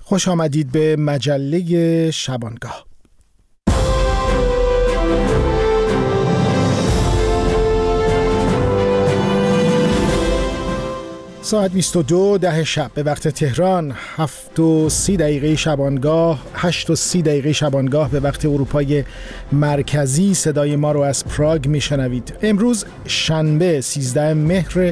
خوش آمدید به مجله شبانگاه. ساعت 22 شب به وقت تهران، 7:30 شبانگاه، 8:30 شبانگاه به وقت اروپای مرکزی. صدای ما رو از پراگ میشنوید. امروز شنبه 13 مهر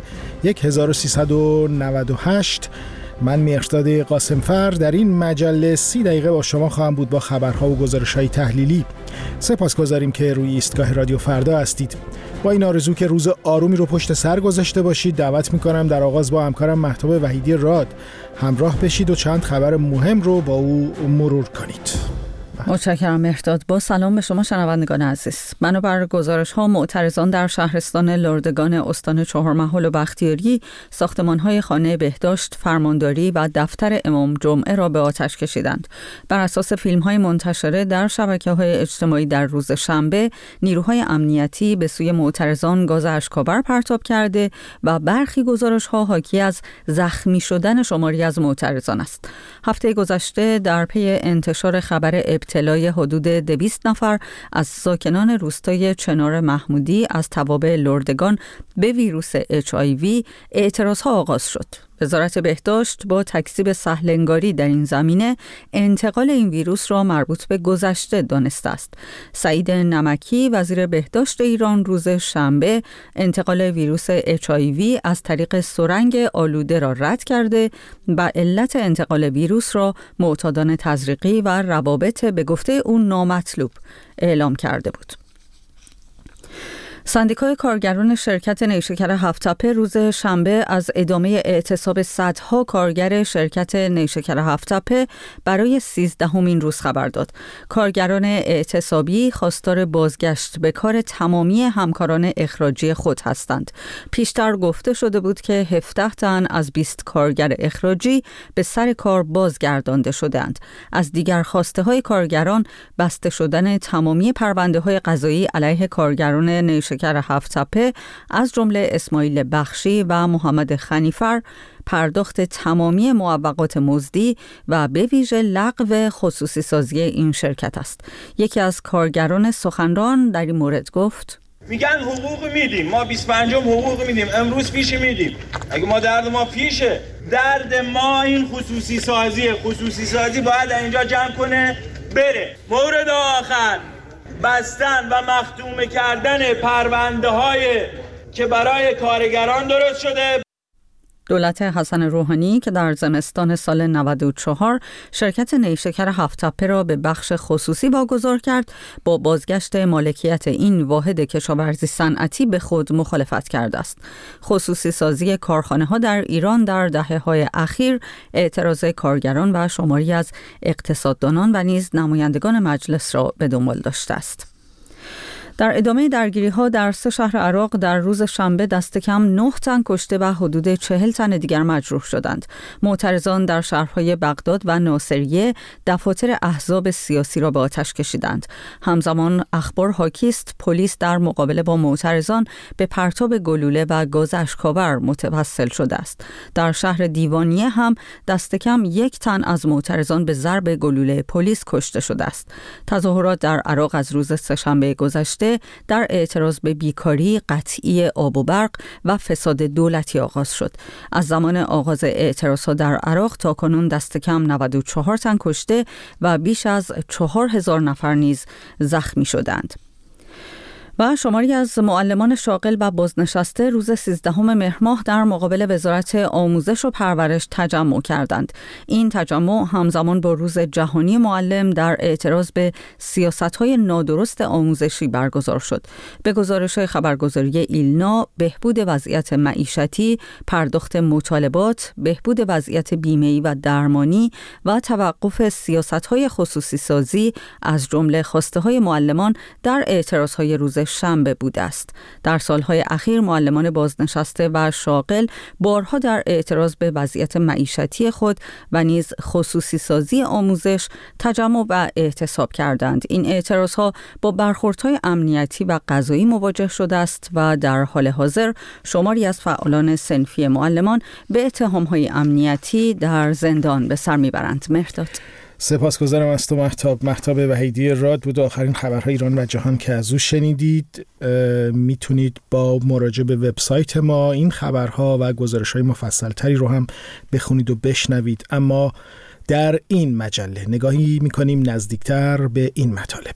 1398. من مهرداد قاسمفر در این مجله 30 دقیقه با شما خواهم بود با خبرها و گزارش‌های تحلیلی. سپاسگزاریم که روی ایستگاه رادیو فردا هستید. با این آرزو که روز آرومی رو پشت سر گذاشته باشید، دعوت می‌کنم در آغاز با همکارم مهتاب وحیدی راد همراه بشید و چند خبر مهم رو با او مرور کنید. متشکرم مهرداد. با سلام به شما شنوندگان عزیز. بنابر گزارش‌ها معترضان در شهرستان لردگان استان چهارمحال و بختیاری ساختمان‌های خانه بهداشت، فرمانداری و دفتر امام جمعه را به آتش کشیدند. بر اساس فیلم‌های منتشره در شبکه‌های اجتماعی در روز شنبه، نیروهای امنیتی به سوی معترضان گاز اشک‌آور پرتاب کرده و برخی گزارش‌ها حاکی از زخمی شدن شماری از معترضان است. هفته گذشته در پی انتشار خبر اطلاع حدود 200 نفر از ساکنان روستای چنار محمودی از توابع لردگان به ویروس HIV اعتراضها آغاز شد. وزارت بهداشت با تکذیب سهل‌انگاری در این زمینه انتقال این ویروس را مربوط به گذشته دانسته است. سعید نمکی وزیر بهداشت ایران روز شنبه انتقال ویروس HIV از طریق سرنگ آلوده را رد کرده و علت انتقال ویروس را معتادان تزریقی و روابط به گفته او نامطلوب اعلام کرده بود. سندیکای کارگران شرکت نیشکر هفت‌تپه روز شنبه از ادامه اعتصاب صدها کارگر شرکت نیشکر هفت‌تپه برای 13مین روز خبر داد. کارگران اعتصابی خواستار بازگشت به کار تمامی همکاران اخراجی خود هستند. پیشتر گفته شده بود که 17 تن از 20 کارگر اخراجی به سر کار بازگردانده شدند. از دیگر خواسته‌های کارگران بسته شدن تمامی پرونده‌های قضایی علیه کارگران نیشکر هفت‌تپه از جمله اسماعیل بخشی و محمد خنیفر، پرداخت تمامی معوقات مزدی و به ویژه لغو خصوصی سازی این شرکت است. یکی از کارگران سخنران در این مورد گفت: میگن حقوق میدیم، ما 25 حقوق میدیم، امروز پیش میدیم. اگه ما درد ما پیشه، درد ما این خصوصی سازی باید اینجا جمع کنه بره. مورد آخر بستن و مختوم کردن پرونده های که برای کارگران درست شده. دولت حسن روحانی که در زمستان سال 94 شرکت نیشکر هفت‌تپه را به بخش خصوصی واگذار کرد، با بازگشت مالکیت این واحد کشاورزی صنعتی به خود مخالفت کرده است. خصوصی سازی کارخانه‌ها در ایران در دهه‌های اخیر اعتراض کارگران و شماری از اقتصاددانان و نیز نمایندگان مجلس را به دنبال داشته است. در ادامه درگیری‌ها در 3 شهر عراق در روز شنبه دست کم 9 تن کشته و حدود 40 تن دیگر مجروح شدند. معترضان در شهرهای بغداد و ناصریه دفاتر احزاب سیاسی را به آتش کشیدند. همزمان اخبار حاکی است پلیس در مقابله با معترضان به پرتاب گلوله و گاز اشک‌آور متوسل شده است. در شهر دیوانیه هم دست کم 1 تن از معترضان به ضرب گلوله پلیس کشته شده است. تظاهرات در عراق از روز سه‌شنبه گذشته در اعتراض به بیکاری، قطعی آب و برق و فساد دولتی آغاز شد. از زمان آغاز اعتراضها در عراق تا کنون دست کم 94 تن کشته و بیش از 4000 نفر نیز زخمی شدند. و شماری از معلمان شاغل و بازنشسته روز 13 مهر ماه در مقابل وزارت آموزش و پرورش تجمع کردند. این تجمع همزمان با روز جهانی معلم در اعتراض به سیاست‌های نادرست آموزشی برگزار شد. به گزارش خبرگزاری ایلنا، بهبود وضعیت معیشتی، پرداخت مطالبات، بهبود وضعیت بیمه‌ای و درمانی و توقف سیاست‌های خصوصی سازی از جمله خواسته‌های معلمان در اعتراض‌های روز شنبه بوده است. در سالهای اخیر معلمان بازنشسته و شاغل بارها در اعتراض به وضعیت معیشتی خود و نیز خصوصی سازی آموزش تجمع و اعتصاب کردند. این اعتراضها با برخوردهای امنیتی و قضایی مواجه شده است و در حال حاضر شماری از فعالان صنفی معلمان به اتهام‌های امنیتی در زندان به سر میبرند. مهرداد. سپاسگزارم از تو مهتاب وحیدی راد بود. آخرین خبرهای ایران و جهان که از او شنیدید. میتونید با مراجعه به وبسایت ما این خبرها و گزارش‌های مفصل‌تری رو هم بخونید و بشنوید. اما در این مجله نگاهی میکنیم نزدیکتر به این مطالب.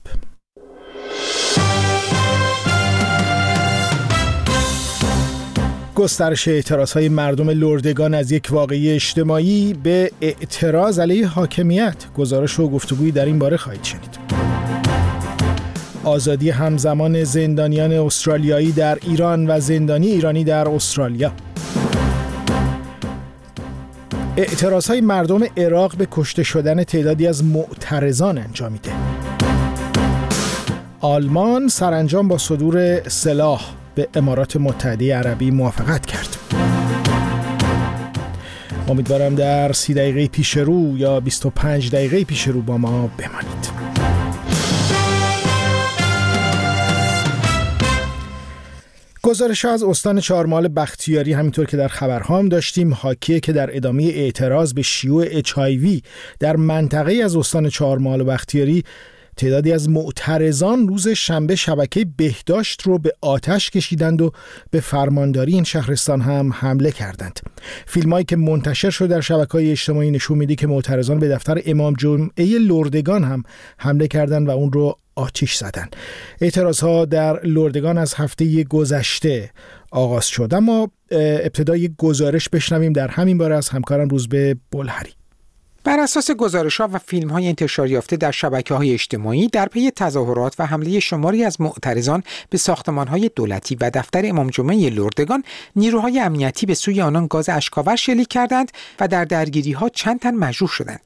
گسترش اعتراضهای مردم لردگان از یک واقعه اجتماعی به اعتراض علیه حاکمیت. گزارش و گفتگویی در این باره خواهید شنید. آزادی همزمان زندانیان استرالیایی در ایران و زندانی ایرانی در استرالیا. اعتراضهای مردم عراق به کشته شدن تعدادی از معترضان انجامیده. آلمان سرانجام با صدور سلاح به امارات متحده عربی موافقت کرد. امیدوارم در 30 دقیقه پیش رو یا 25 دقیقه پیش رو با ما بمانید. گزارش از استان چهارمحال بختیاری همینطور که در خبرها هم داشتیم حاکیه که در ادامه اعتراض به شیوع HIV در منطقه از استان چهارمحال بختیاری تعدادی از معترضان روز شنبه شبکه بهداشت رو به آتش کشیدند و به فرمانداری این شهرستان هم حمله کردند. فیلمایی که منتشر شد در شبکه‌های اجتماعی نشون میده که معترضان به دفتر امام جمعه لردگان هم حمله کردند و اون رو آتش زدند. اعتراضها در لردگان از هفته گذشته آغاز شد. اما ابتدای گزارش بشنویم در همین باره از همکارم روزبه بلهری. بر اساس گزارش‌ها و فیلم‌های انتشار یافته در شبکه‌های اجتماعی در پی تظاهرات و حمله شماری از معترضان به ساختمان‌های دولتی و دفتر امام جمعه لردگان، نیروهای امنیتی به سوی آنان گاز اشک‌آور شلیک کردند و در درگیری‌ها چند تن مجروح شدند.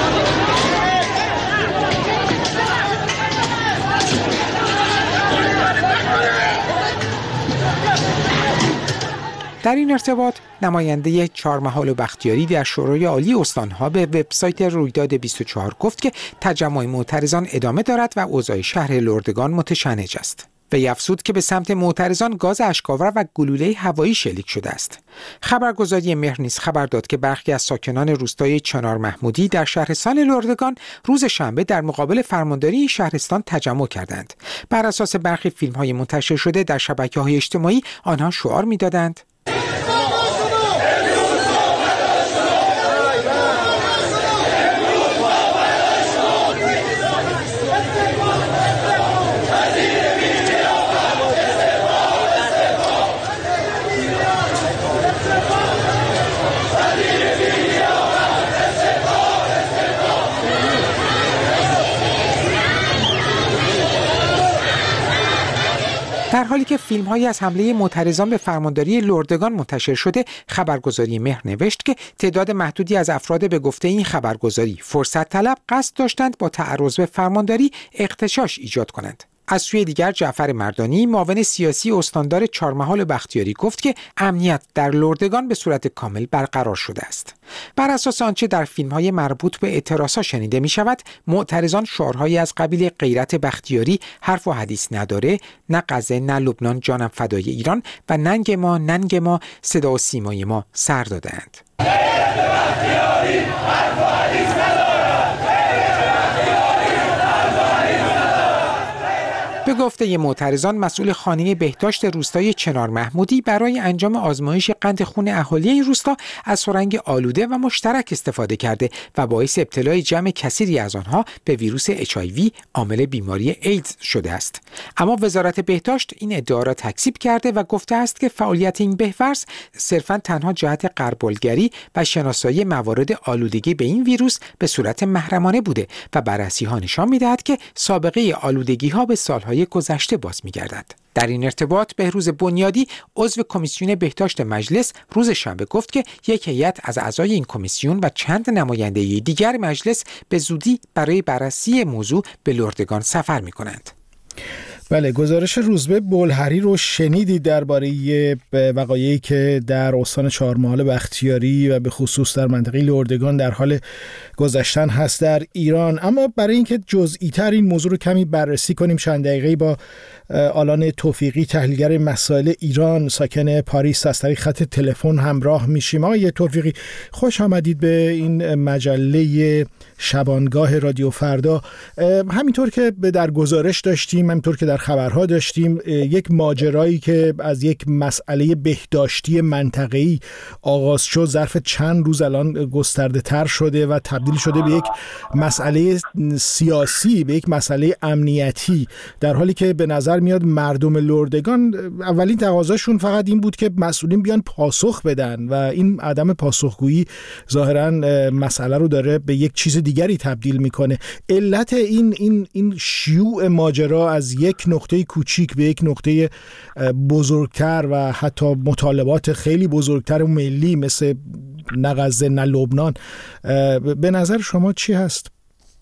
در این ارتباط نماینده چهارمحال بختیاری در شورای عالی استانها به وبسایت رویداد 24 گفت که تجمع معترضان ادامه دارد و اوضاع شهر لردگان متشنج است. وی افزود که به سمت معترضان گاز اشک‌آور و گلوله هوایی شلیک شده است. خبرگزاری مهر نیز خبر داد که برخی از ساکنان روستای چنار محمودی در شهرستان لردگان روز شنبه در مقابل فرمانداری این شهرستان تجمع کردند. بر اساس برخی فیلم‌های منتشر شده در شبکه‌های اجتماعی آنها شعار می‌دادند: در حالی که فیلم‌هایی از حمله معترضان به فرمانداری لردگان منتشر شده، خبرگزاری مهر نوشت که تعداد محدودی از افراد به گفته این خبرگزاری فرصت طلب قصد داشتند با تعرض به فرمانداری اغتشاش ایجاد کنند. از سوی دیگر جعفر مردانی معاون سیاسی استاندار چهارمحال بختیاری گفت که امنیت در لردگان به صورت کامل برقرار شده است. بر اساس آنچه در فیلم‌های مربوط به اعتراضها شنیده می‌شود، معترضان شعارهایی از قبیل غیرت بختیاری، حرف و حدیث نداره، نه غزه نه لبنان جانم فدای ایران و ننگ ما ننگ ما صدا و سیمای ما سر دادند. به گفته معترضان، مسئول خانه بهداشت روستای چنار محمودی برای انجام آزمایش قند خون اهالی این روستا از سرنگ آلوده و مشترک استفاده کرده و باعث ابتلای جمع کثیری از آنها به ویروس HIV عامل بیماری ایدز شده است. اما وزارت بهداشت این ادعا را تکذیب کرده و گفته است که فعالیت این بهورز صرفاً تنها جهت غربالگری و شناسایی موارد آلودگی به این ویروس به صورت محرمانه بوده و بررسی‌ها نشان می‌دهد که سابقه آلودگی‌ها به سال‌های گذشته باز می‌گردد. در این ارتباط بهروز بنیادی عضو کمیسیون بهداشت مجلس روز شنبه گفت که یک هیئت از اعضای این کمیسیون و چند نماینده دیگر مجلس به زودی برای بررسی موضوع به لردگان سفر می‌کنند. بله، گزارش روزبه بلحری رو شنیدید درباره وقایعی که در استان چهارمحال بختیاری و به خصوص در منطقه لردگان در حال گذشتن هست در ایران. اما برای اینکه جزئی تر این موضوع رو کمی بررسی کنیم، چند دقیقه با آلان توفیقی، تحلیلگر مسائل ایران ساکن پاریس، از طریق خط تلفن همراه میشیم. آقای توفیقی، خوش آمدید به این مجله شبانگاه رادیو فردا. همینطور که در گزارش داشتیم، همینطور که در خبرها داشتیم، یک ماجرایی که از یک مسئله بهداشتی منطقه‌ای آغاز شد ظرف چند روز الان گسترده تر شده و تبدیل شده به یک مسئله سیاسی، به یک مسئله امنیتی، در حالی که به نظر میاد مردم لردگان اولین تقاضاشون فقط این بود که مسئولین بیان پاسخ بدن و این عدم پاسخگویی ظاهراً مسئله رو داره به یک چیز دیگری تبدیل میکنه. علت این شیوع ماجرا از یک نقطه کوچیک به یک نقطه بزرگتر و حتی مطالبات خیلی بزرگتر و ملی مثل نه غزه نه لبنان، به نظر شما چی هست؟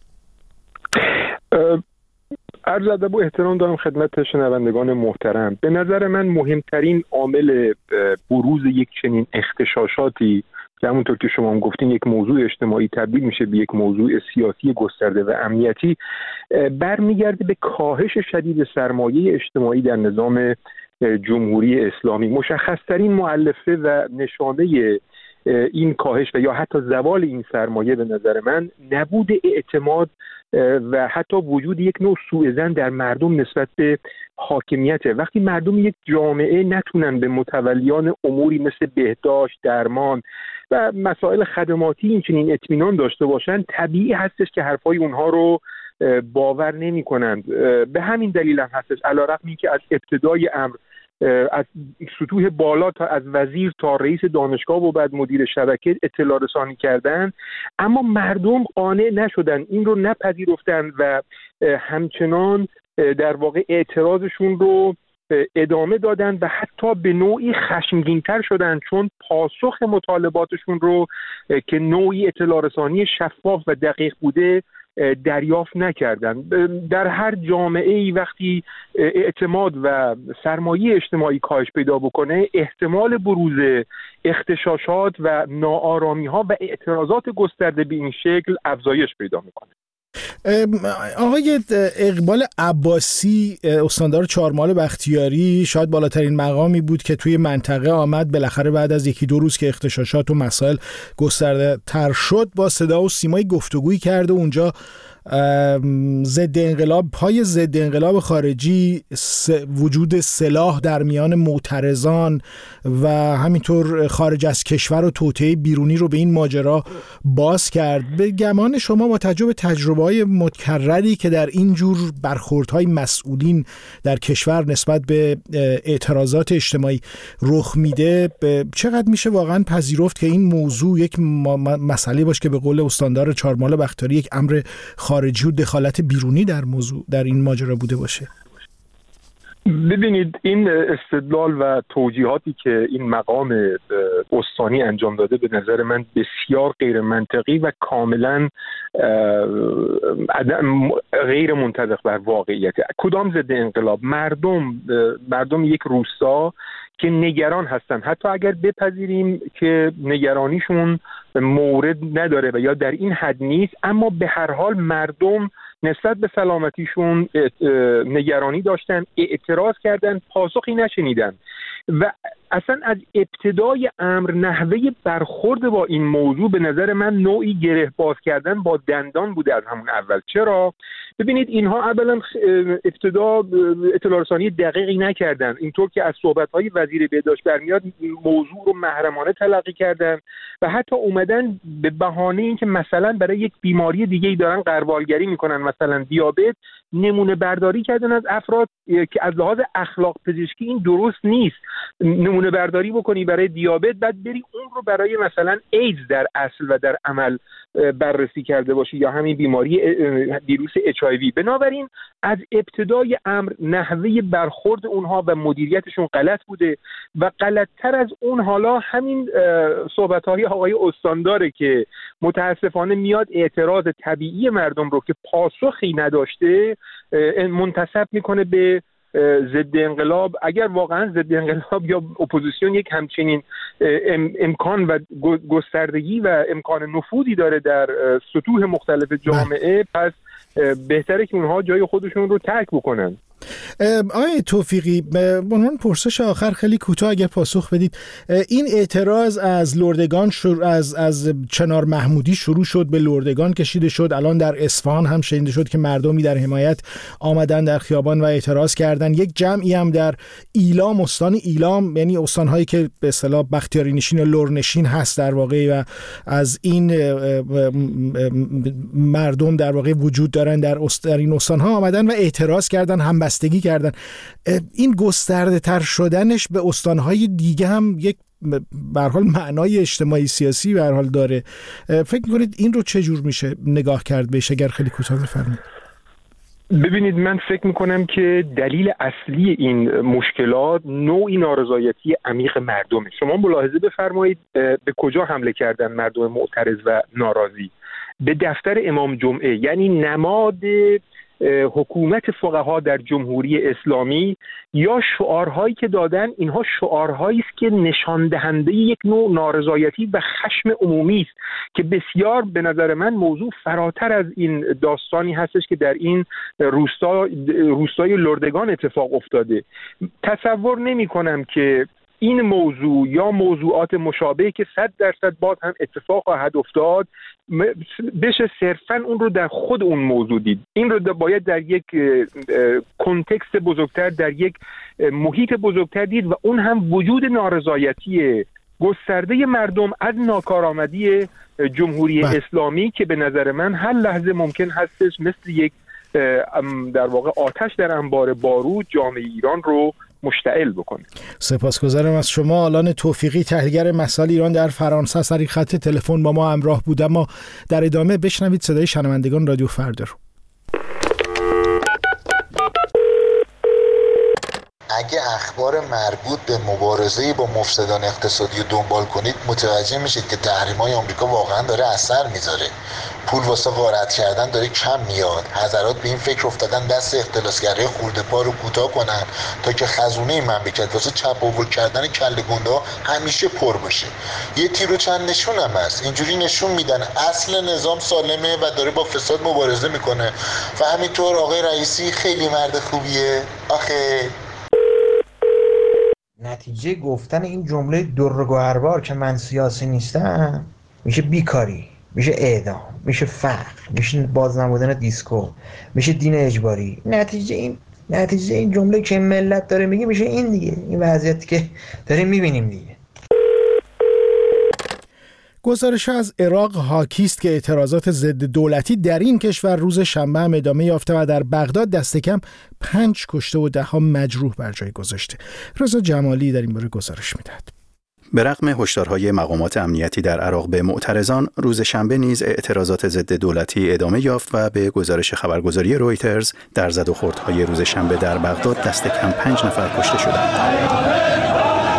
عرض ادب و احترام دارم خدمت شنوندگان محترم. به نظر من مهمترین عامل بروز یک چنین اغتشاشاتی که همونطور که شما هم گفتین یک موضوع اجتماعی تبدیل میشه به یک موضوع سیاسی گسترده و امنیتی، برمیگرده به کاهش شدید سرمایه اجتماعی در نظام جمهوری اسلامی. مشخصترین مؤلفه و نشانه این کاهش و یا حتی زوال این سرمایه به نظر من نبود اعتماد و حتی وجود یک نوع سوءظن در مردم نسبت به حاکمیت. وقتی مردم یک جامعه نتونن به متولیان اموری مثل بهداشت، درمان و مسائل خدماتی اینچنین اطمینان داشته باشن، طبیعی هستش که حرفای اونها رو باور نمی کنند. به همین دلیل هم هستش علیرغم اینکه از ابتدای امر از سطوح بالا تا از وزیر تا رئیس دانشگاه و بعد مدیر شبکه اطلاع رسانی کردن، اما مردم قانع نشدن، این رو نپذیرفتن و همچنان در واقع اعتراضشون رو ادامه دادن و حتی به نوعی خشمگین‌تر شدن، چون پاسخ مطالباتشون رو که نوعی اطلاع رسانی شفاف و دقیق بوده دریافت نکردن. در هر جامعه‌ای وقتی اعتماد و سرمایه اجتماعی کاهش پیدا بکنه، احتمال بروز اغتشاشات و ناآرامی‌ها و اعتراضات گسترده به این شکل افزایش پیدا میکنه. آقای اقبال عباسی، استاندار چهارمحال بختیاری، شاید بالاترین مقامی بود که توی منطقه آمد بالاخره بعد از یکی دو روز که اغتشاشات و مسائل گسترده تر شد، با صدا و سیمای گفتگویی کرده. اونجا ضد انقلاب خارجی، وجود سلاح در میان معترضان و همینطور خارج از کشور و توطئه بیرونی رو به این ماجرا باز کرد. به گمان شما با تجربه‌های متکرری که در این جور برخوردهای مسئولین در کشور نسبت به اعتراضات اجتماعی رخ میده، چقدر میشه واقعا پذیرفت که این موضوع یک مسئله باشه که به قول استاندار چهارمحال بختیاری یک امر خارجی و دخالت بیرونی در این ماجرا بوده باشه؟ ببینید، این استدلال و توجیهاتی که این مقام استانی انجام داده به نظر من بسیار غیر منطقی و کاملا غیر منطبق بر واقعیت. کدام ضد انقلاب؟ مردم یک روستا که نگران هستن، حتی اگر بپذیریم که نگرانیشون مورد نداره و یا در این حد نیست، اما به هر حال مردم نسبت به سلامتیشون نگرانی داشتن، اعتراض کردن، پاسخی نشنیدن و اصلا از ابتدای امر نحوه برخورد با این موضوع به نظر من نوعی گره باز کردن با دندان بوده از همون اول. چرا؟ ببینید، اینها اولا ابتدا اطلاع رسانی دقیقی نکردن، اینطور که از صحبت‌های وزیر بهداشت برمیاد موضوع رو محرمانه تلقی کردن و حتی اومدن به بهانه اینکه مثلا برای یک بیماری دیگه‌ای دارن غربالگری میکنن، مثلا دیابت، نمونه برداری کردن از افراد که از لحاظ اخلاق پزشکی این درست نیست. نمونه برداری بکنی برای دیابت، بعد بری اون رو برای مثلا ایدز در اصل و در عمل بررسی کرده باشی یا همین بیماری ویروس HIV. بنابراین از ابتدای امر نحوه برخورد اونها و مدیریتشون غلط بوده و غلطتر از اون حالا همین صحبت‌های آقای استانداره که متاسفانه میاد اعتراض طبیعی مردم رو که پاسخی نداشته منتسب میکنه به ضد انقلاب، اگر واقعا ضد انقلاب یا اپوزیسیون یک همچنین امکان و گستردگی و امکان نفوذی داره در سطوح مختلف جامعه، پس بهتره که اونها جای خودشون رو ترک بکنن. آقای توفیقی، به عنوان پرسش آخر خیلی کوتاه اگر پاسخ بدید، این اعتراض از لردگان از چنار محمودی شروع شد، به لردگان کشیده شد، الان در اصفهان هم شنیده شد که مردمی در حمایت آمدن در خیابان و اعتراض کردن. یک جمعی هم در ایلام، استان ایلام، یعنی استان‌هایی که به اصطلاح بختیاری نشین و لرنشین هست در واقع، و از این مردم در واقع وجود دارن در این استان‌ها، آمدن و اعتراض کردن، همبستگی کردن. این گسترده تر شدنش به استان‌های دیگه هم یک به هر حال معنای اجتماعی سیاسی به هر حال داره. فکر می‌کنید این رو چه جور میشه نگاه کرد بهش؟ اگر خیلی کوتاه بفرمایید. ببینید، من فکر میکنم که دلیل اصلی این مشکلات نوعی نارضایتی عمیق مردمه. شما ملاحظه بفرمایید به کجا حمله کردن مردم معترض و ناراضی؟ به دفتر امام جمعه، یعنی نماد حکومت فقها در جمهوری اسلامی. یا شعارهایی که دادن، اینها شعارهایی است که نشان دهنده یک نوع نارضایتی و خشم عمومی است که بسیار به نظر من موضوع فراتر از این داستانی هستش که در این روستای لردگان اتفاق افتاده. تصور نمی کنم که این موضوع یا موضوعات مشابه که 100% باز هم اتفاق خواهد افتاد بشه صرفاً اون رو در خود اون موضوع دید. این رو باید در یک کنتکست بزرگتر، در یک محیط بزرگتر دید، و اون هم وجود نارضایتی گسترده مردم از ناکارآمدی جمهوری اسلامی که به نظر من هر لحظه ممکن هستش مثل یک در واقع آتش در انبار بارود جامعه ایران رو مشتعل بکنه. سپاسگزارم از شما. آلان توفیقی، تحلیلگر مسائل ایران در فرانسه، سر خط تلفن با ما همراه بود. اما در ادامه بشنوید صدای شنوندگان رادیو فردا رو. اگه اخبار مربوط به مبارزه با مفسدان اقتصادی رو دنبال کنید، متوجه میشید که تحریم‌های آمریکا واقعا داره اثر میذاره. پول واسه غارت کردن داره کم میاد. حضرات به این فکر افتادن دست اختلاسگرای خورده پا رو کوتاه کنن تا که خزونه مملکت واسه چپاول کردن کله گندا همیشه پر باشه. یه تیر و چند نشون هم هست. اینجوری نشون میدن اصل نظام سالمه و داره با فساد مبارزه میکنه. و همینطور آقای رئیسی خیلی مرد خوبیه. آخه نتیجه گفتن این جمله درگوهربار که من سیاسی نیستم میشه بیکاری، میشه اعدام، میشه فقر، میشه باز نمودن دیسکو، میشه دین اجباری. نتیجه این جمله که ملت داره میگه میشه این دیگه، این وضعیتی که داریم میبینیم دیگه. گزارش از عراق حاکی است که اعتراضات ضد دولتی در این کشور روز شنبه هم ادامه یافته و در بغداد دست کم 5 کشته و 10 مجروح بر جای گذاشته. رضا جمالی در این باره گزارش میدهد. به رغم هشدارهای مقامات امنیتی در عراق به معترضان، روز شنبه نیز اعتراضات ضد دولتی ادامه یافت و به گزارش خبرگزاری رویترز در زد و خوردهای روز شنبه در بغداد دست کم 5 نفر کشته شدند.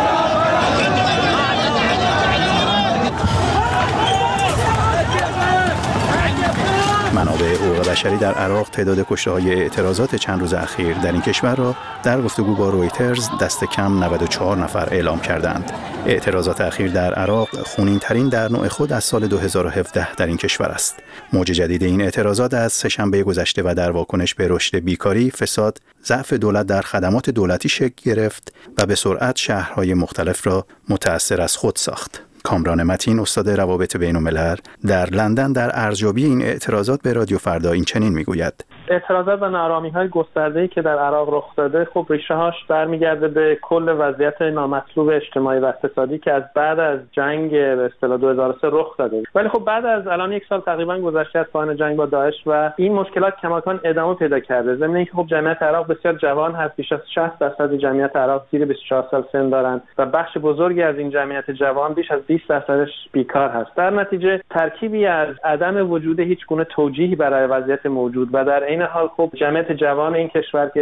منابع حقوق بشری در عراق تعداد کشته‌های اعتراضات چند روز اخیر در این کشور را در گفتگو با رویترز دست کم 94 نفر اعلام کردند. اعتراضات اخیر در عراق خونین‌ترین در نوع خود از سال 2017 در این کشور است. موج جدید این اعتراضات از سه‌شنبه گذشته و در واکنش به رشد بیکاری، فساد، ضعف دولت در خدمات دولتی شکل گرفت و به سرعت شهرهای مختلف را متأثر از خود ساخت. کامران متین، استاد روابط بین‌الملل در لندن، در ارزیابی این اعتراضات به رادیو فردا این چنین میگوید: اعتراضات و ناآرامی‌های گسترده‌ای که در عراق رخ داده خب ریشه‌هاش برمیگرده به کل وضعیت نامطلوب اجتماعی و اقتصادی که از بعد از جنگ به اصطلاح 2003 رخ داده. ولی خب بعد از الان 1 سال تقریبا گذشته از پایان جنگ با داعش و این مشکلات کماکان ادامه پیدا کرده. ضمن اینکه خب جمعیت عراق بسیار جوان هست، بیش از 60% جمعیت عراق زیر 24 سال سن دارند و بخش بزرگی از این جمعیت جوان بیش از 20%ش بیکار هست. در نتیجه ترکیبی از عدم وجود هیچ گونه توجیهی برای وضعیت موجود و در این حال خب جمعیت جوان این کشور که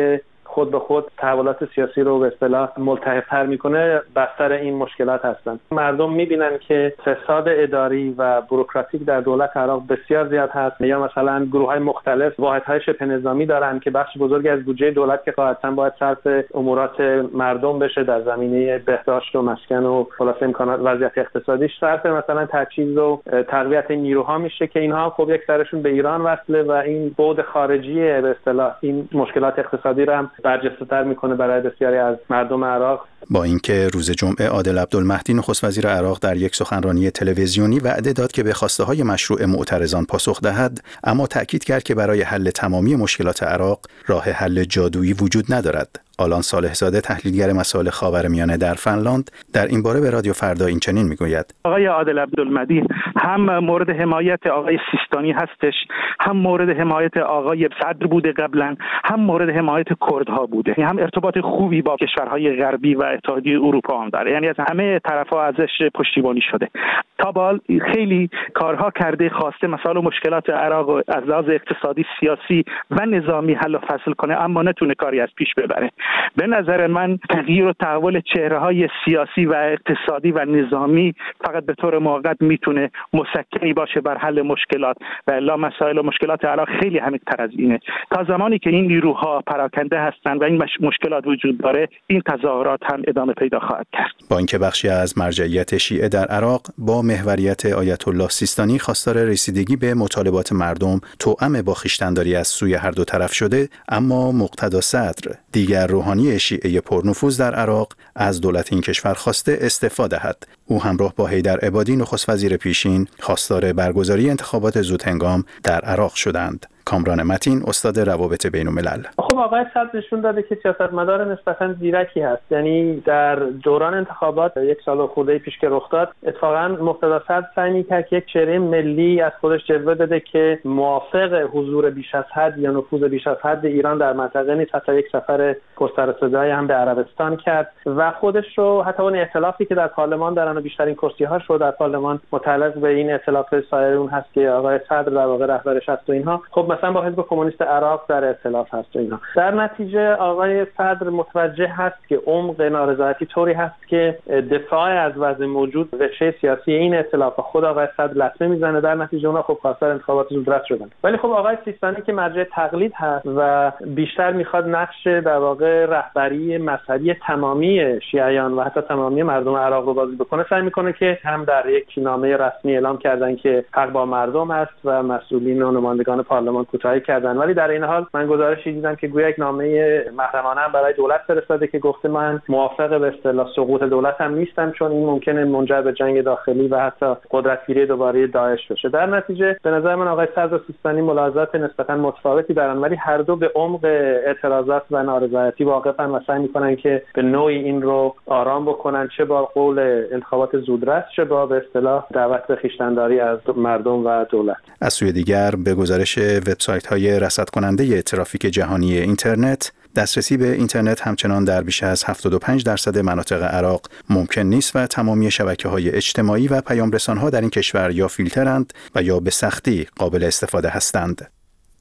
خود به خود تحولات سیاسی رو به اصطلاح ملتهب‌تر میکنه، بستر این مشکلات هستن. مردم میبینن که فساد اداری و بوروکراتیک در دولت عراق بسیار زیاد هست، یا مثلا گروه‌های مختلف واحدهای شبه نظامی دارن که بخش بزرگی از بودجه دولت که قاعدتاً باید صرف امورات مردم بشه در زمینه بهداشت و مسکن و خلاصه امکانات وضعیت اقتصادیش، صرف مثلا تجهیز و تقویت نیروها میشه که اینها خب یک سرشون به ایران وصله و این بعد خارجی به اصطلاح این مشکلات اقتصادی رو هم برجسته‌تر میکنه برای بسیاری از مردم عراق. با اینکه روز جمعه عادل عبدالمهدی نخست وزیر عراق در یک سخنرانی تلویزیونی وعده داد که به خواسته‌های مشروع معترضان پاسخ دهد، اما تأکید کرد که برای حل تمامی مشکلات عراق راه حل جادویی وجود ندارد. آلان صالح زاده، تحلیلگر مسائل خاورمیانه در فنلاند، در این باره به رادیو فردا این چنین میگوید: آقای عادل عبدالمهدی هم مورد حمایت آقای سیستانی هستش، هم مورد حمایت آقای صدر بوده قبلا، هم مورد حمایت کردها بوده، هم ارتباط خوبی با کشورهای غربی و اتحادیه اروپا هم داره، یعنی از همه طرفا ازش پشتیبانی شده. تا به حال خیلی کارها کرده، خواسته مسائل و مشکلات عراق از لحاظ اقتصادی، سیاسی و نظامی حل و فصل کنه، اما نتونه کاری از پیش ببره. به نظر من تغییر و تحول چهره‌های سیاسی و اقتصادی و نظامی فقط به طور موقت میتونه مسکنی باشه بر حل مشکلات، و الا مسائل و مشکلات عراق خیلی عمیق‌تر از اینه. تا زمانی که این نیروها پراکنده هستن و این مشکلات وجود داره، این تظاهرات هم ادامه پیدا خواهد کرد. با اینکه بخشی از مرجعیت شیعه در عراق با محوریت آیت الله سیستانی خواستار رسیدگی به مطالبات مردم توأم با خویشتن‌داری از سوی هر دو طرف شده، اما مقتدا صدر، دیگر روحانی شیعه پرنفوذ در عراق، از دولت این کشور خواسته استعفا دهد. او همراه با حیدر عبادی نخست وزیر پیشین خواستار برگزاری انتخابات زودهنگام در عراق شدند. کامران متین، استاد روابط بین‌الملل: خب آقای صدر نشون داده که سیاستمدار نسبتاً زیرکی هست. یعنی در دوران انتخابات یک سال خورده پیش که رخ داد، اتفاقاً مقتدا صدر سعی می‌کرد که یک چهره ملی از خودش جلوه بده که موافق حضور بیش از حد یا نفوذ بیش از حد ایران در منطقه نیست. حتی یک سفر گسترده هم به عربستان کرد و خودش رو حتی اون ائتلافی که در پارلمان دارن و بیشترین کرسی‌هاش رو در پارلمان متعلق به این ائتلاف سایرون هست که آقای صدر در واقع رهبرش هست و اینها، خب مثلا با حزب کمونیست عراق در ائتلاف هست و اینا. در نتیجه آقای صدر متوجه هست که عمق نارضایتی طوری هست که دفاع از وضع موجود رشته سیاسی این ائتلاف خود آقای صدر لطمه میزنه. در نتیجه اونها خب خواستار انتخابات زودرس شدن. ولی خب آقای سیستانی که مرجع تقلید هست و بیشتر میخواد نقش در واقع رهبری مذهبی تمامی شیعیان و حتی تمامی مردم عراق رو بازی بکنه، سعی میکنه که هم در یک نامه رسمی اعلام کردن که حق با مردم هست و مسئولین و نمایندگان پارلمان کوتاهی کردن، ولی در این حال من گزارشی دیدم که گویا یک نامه محرمانه برای دولت فرستاده که گفته من موافق به اصطلاح سقوط دولت هم نیستم، چون این ممکنه منجر به جنگ داخلی و حتی قدرتگیری دوباره داعش بشه. در نتیجه به نظر من آقای صدر و سیستانی ملاحظات نسبتا متفاوتی دارن، ولی هر دو به عمق اعتراضات و نارضایتی واقفن و سعی میکنن که به نوعی این رو آرام بکنن، چه با قول انتخابات زودرس، چه با به اصطلاح دعوت به خویشتن‌داری از مردم و دولت. از سوی دیگر به گزارش وبسایت‌های رصدکننده ترافیک جهانی اینترنت، دسترسی به اینترنت همچنان در بیش از 75% مناطق عراق ممکن نیست و تمامی شبکه‌های اجتماعی و پیام‌رسان‌ها در این کشور یا فیلترند و یا به سختی قابل استفاده هستند.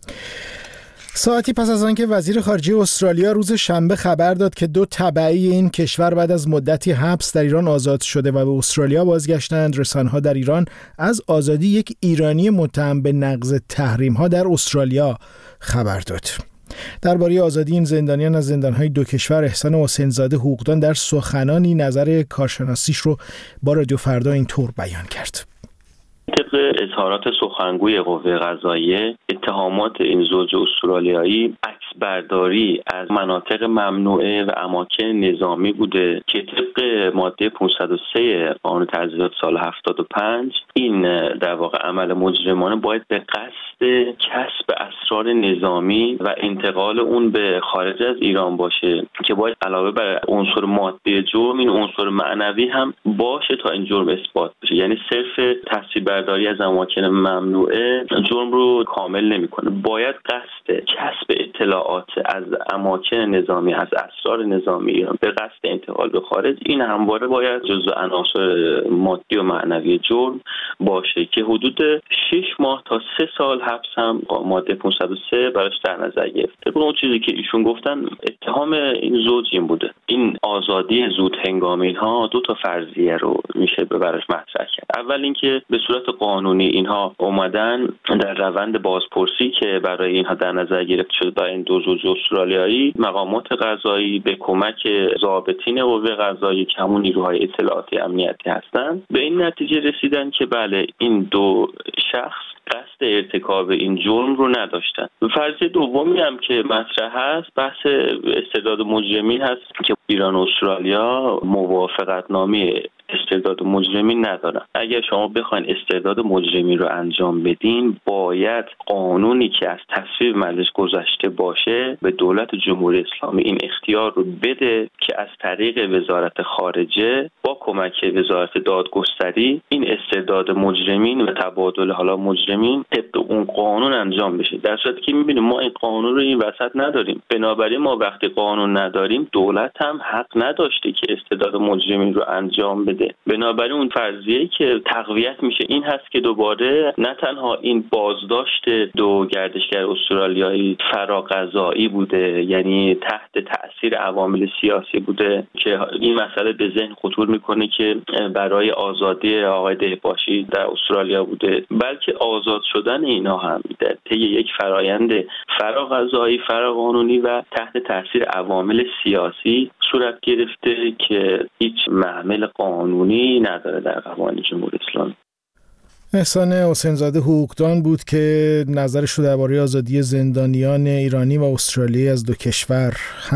ساعتی پس از آنکه وزیر خارجه استرالیا روز شنبه خبر داد که 2 تبعی این کشور بعد از مدتی حبس در ایران آزاد شده و به استرالیا بازگشتند، رسانه‌ها در ایران از آزادی یک ایرانی متهم به نقض تحریم‌ها در استرالیا خبر داد. درباره آزادی این زندانیان از زندان‌های 2 کشور، احسان حسین‌زاده حقوقدان در سخنانی نظر کارشناسیش رو با رادیو فردا اینطور بیان کرد: طبق اظهارات سخنگوی قوه قضاییه، اتهامات این زوج استرالیایی عکسبرداری از مناطق ممنوعه و اماکن نظامی بوده که طبق ماده 503 قانون تعزیرات سال 75 این در واقع عمل مجرمانه باید به قصد کسب اسرار نظامی و انتقال اون به خارج از ایران باشه که باید علاوه بر عنصر ماده جرم این عنصر معنوی هم باشه تا این جرم اثبات بشه. یعنی صرف تفسیربرداری از اماکن ممنوعه جرم رو کامل نمی‌کنه، باید قصد کسب اطلاعات از اماکن نظامی، از اسرار نظامی ایران به قصد انتقال به خارج، این همواره باید جزو عناصر مادی و معنوی جرم باشه که حدود 6 ماه تا 3 سال حبس هم ماده 503 براش در نظر گرفته. اون چیزی که ایشون گفتن اتهام این زوج این بوده. این آزادی زود هنگام اینها دو تا فرضیه رو میشه براش مطرح کرد. اول اینکه به صورت قانونی اینها اومدن در روند بازپرسی که برای اینها در نظر گرفته شده برای این دو زوج استرالیایی، مقامات قضایی به کمک ضابطین قوه قضاییه که همون نیروهای اطلاعاتی امنیتی هستن به این نتیجه رسیدن که بله این دو شخص قصد ارتکاب این جرم رو نداشتن. فرضیه دومی هم که مطرح هست بحث استرداد مجرمین هست که ایران و استرالیا موافقتنامه استرداد مجرمین ندارن. اگر شما بخواید استرداد مجرمین رو انجام بدین باید قانونی که از تصویب مجلس گذشته باشه به دولت جمهوری اسلامی این اختیار رو بده که از طریق وزارت خارجه با کمک وزارت دادگستری این استرداد مجرمین و تبادل حالا مجرمین طبق اون قانون انجام بشه. در صورتی که میبینیم ما این قانون رو این وسط نداریم. بنابراین ما وقتی قانون نداریم دولت هم حق نداشته که استرداد مجرمین رو انجام بده. بنابراین اون فرضیه‌ای که تقویت میشه این هست که دوباره نه تنها این بازداشت دو گردشگر استرالیایی فراقضایی بوده، یعنی تحت تأثیر عوامل سیاسی بوده که این مسئله به ذهن خطور میکنه که برای آزادی آقای دهباشی در استرالیا بوده، بلکه آزاد شدن اینا هم در طی یک فرایند فراقضایی فراقانونی و تحت تأثیر عوامل سیاسی صورت گرفته که هیچ محمل قانونی نداره در قوانین جمهوری اسلامی. احسان حسین‌زاده حقوقدان بود که نظرش رو درباره آزادی زندانیان ایرانی و استرالیایی از دو کشور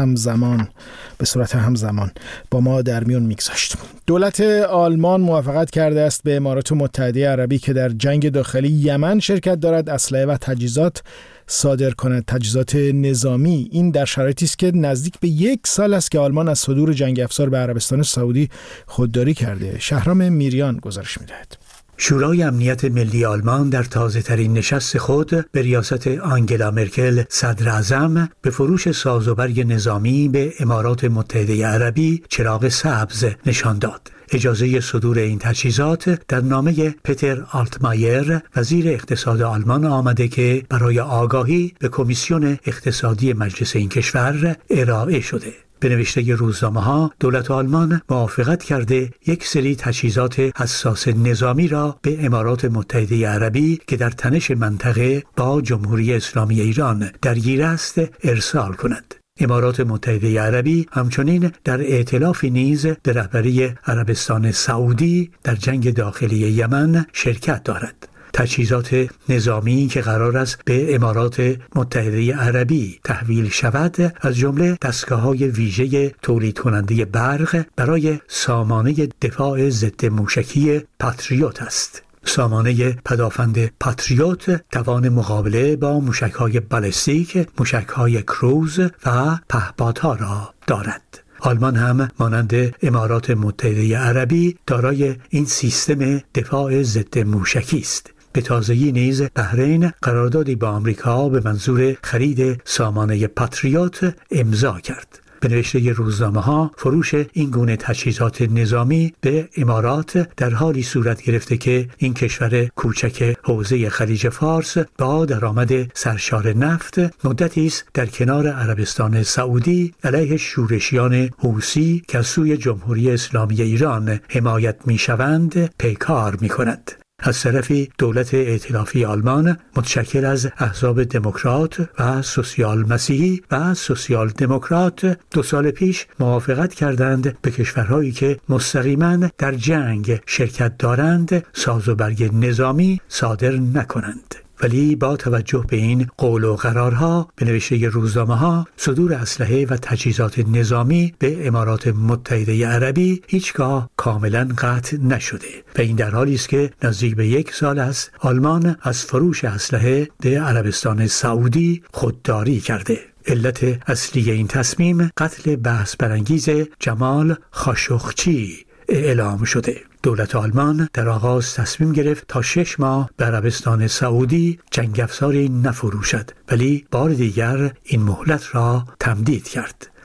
به صورت همزمان با ما در میون میگذاشت. دولت آلمان موافقت کرده است به امارات متحده عربی که در جنگ داخلی یمن شرکت دارد اسلحه و تجهیزات صادر کند، تجهیزات نظامی. این در شرایطی است که نزدیک به 1 سال است که آلمان از صدور جنگ افزار به عربستان سعودی خودداری کرده. شهرام میریان گزارش می‌دهد. شورای امنیت ملی آلمان در تازه‌ترین نشست خود به ریاست آنگلا مرکل صدر اعظم به فروش سازوبرگ نظامی به امارات متحده عربی چراغ سبز نشان داد. اجازه صدور این تجهیزات در نامه پتر آلتمایر وزیر اقتصاد آلمان آمده که برای آگاهی به کمیسیون اقتصادی مجلس این کشور ارائه شده. به نوشته روزنامه‌ها دولت آلمان موافقت کرده یک سری تجهیزات حساس نظامی را به امارات متحده عربی که در تنش منطقه با جمهوری اسلامی ایران درگیر است ارسال کند. امارات متحده عربی همچنین در ائتلافی نیز به رهبری عربستان سعودی در جنگ داخلی یمن شرکت دارد. تجهیزات نظامی که قرار است به امارات متحده عربی تحویل شود از جمله دستگاه‌های ویژه تولید کننده برق برای سامانه دفاع ضد موشکی پاتریوت است. سامانه پدافند پاتریوت توان مقابله با موشک‌های بالستیک، موشک‌های کروز و پهپادها را دارد. آلمان هم مانند امارات متحده عربی دارای این سیستم دفاع ضد موشکی است. به تازگی نیز بحرین قراردادی با آمریکا به منظور خرید سامانه پاتریوت امضا کرد. به نوشته روزنامه‌ها فروش این گونه تجهیزات نظامی به امارات در حالی صورت گرفته که این کشور کوچک حوزه خلیج فارس با درآمد سرشار نفت مدتی است در کنار عربستان سعودی علیه شورشیان حوثی که از سوی جمهوری اسلامی ایران حمایت می‌شوند پیکار می‌کند. از طرفی دولت ائتلافی آلمان متشکل از احزاب دموکرات و سوسیال مسیحی و سوسیال دموکرات 2 سال پیش موافقت کردند به کشورهایی که مستقیما در جنگ شرکت دارند سازوبرگ نظامی صادر نکنند. ولی با توجه به این قول و قرارها به نوشته روزنامه‌ها صدور اسلحه و تجهیزات نظامی به امارات متحده عربی هیچگاه کاملا قطع نشده و این در حالی است که نزدیک به 1 سال است آلمان از فروش اسلحه به عربستان سعودی خودداری کرده. علت اصلی این تصمیم قتل بحث برانگیز جمال خاشقچی اعلام شده. دولت آلمان در آغاز تصمیم گرفت تا 6 ماه به عربستان سعودی جنگ افزاری نفروشد، ولی بار دیگر این مهلت را تمدید کرد.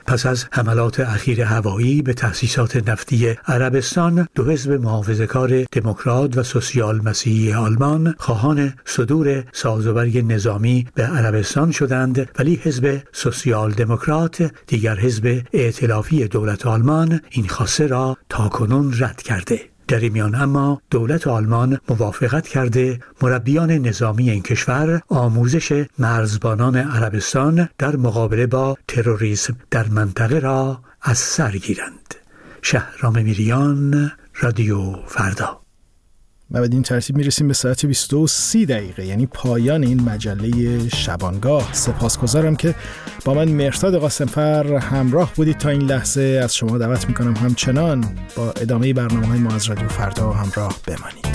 پس از حملات اخیر هوایی به تأسیسات نفتی عربستان، دو حزب محافظه‌کار دموکرات و سوسیال مسیحی آلمان خواهان صدور سازوبرگ نظامی به عربستان شدند، ولی حزب سوسیال دموکرات، دیگر حزب ائتلافی دولت آلمان، این خواسته را تاکنون رد کرده. در این میان اما دولت آلمان موافقت کرده مربیان نظامی این کشور آموزش مرزبانان عربستان در مقابله با تروریسم در منطقه را از سر گیرند. شهرام میریان، رادیو فردا. و بدین ترتیب میرسیم به ساعت 22:30، یعنی پایان این مجله شبانگاه. سپاسگزارم که با من مهرداد قاسمفر همراه بودید تا این لحظه. از شما دعوت میکنم همچنان با ادامه برنامه‌های ما از رادیو فردا همراه بمانید.